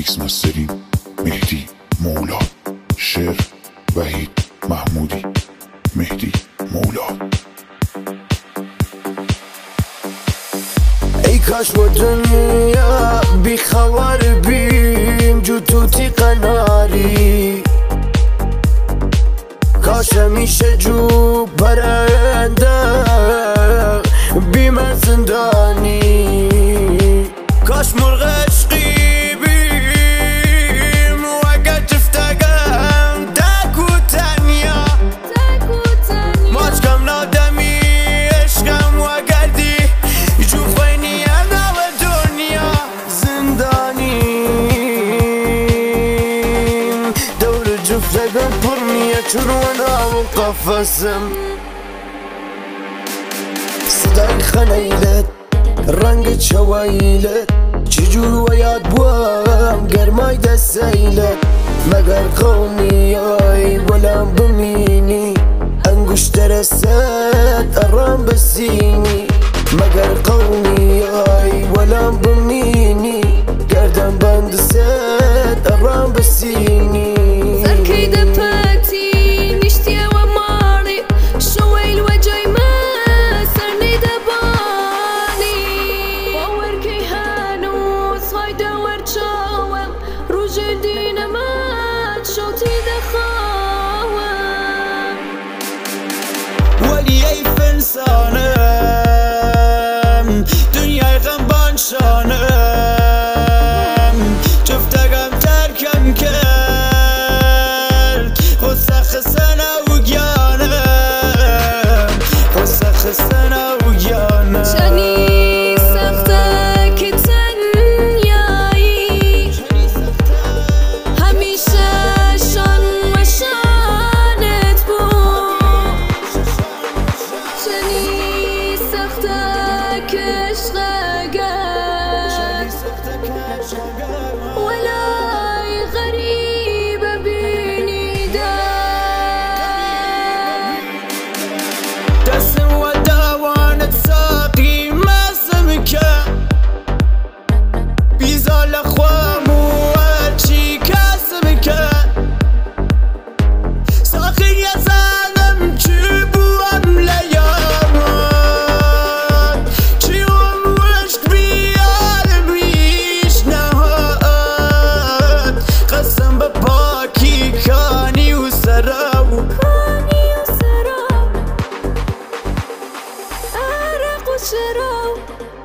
میکس مسترینگ مهدی مولا، شعر وحید محمودی. مهدی مولا. ای کاش و دنیا بی خبر بیم جو توتی قناری، کاش همیشه جو پرنده بیم زندانی، کاش مرغ عشقی بیم و اگر تفتگم تک و تنیا، ماچ کم نادمی عشقم و گردی جو خوینی انا و دنیا زندانیم، دور جفتگم پرمیه چروانا و قفصم، صدای خنیلت رنگ چوایلت چجور و یاد بوام گرمای دستیلت، مگر قومیای ولم بمینی انگشتر است ارام بسینی، مگر قومیای ولم بمینی گردن بند است ارام بسینی. ولی ای فنسانم دنیای غمبان شانم، جفتگم ترکم کرد خسخ سنه و گیانم، خسخ سنه و گیانم. چنی سخته که تنیایی همیشه شان و شانت بود، چنی سخته که عشق ولای غریب بینیده، دستم و دوانت ساقی ماسم که بیزال خوام و هرچی کسم که ساقی یزانم چی بوام لیامات چی هم وشک بیار بیش نهاد، قسم به پاکی کانی و سراو عرق و شراب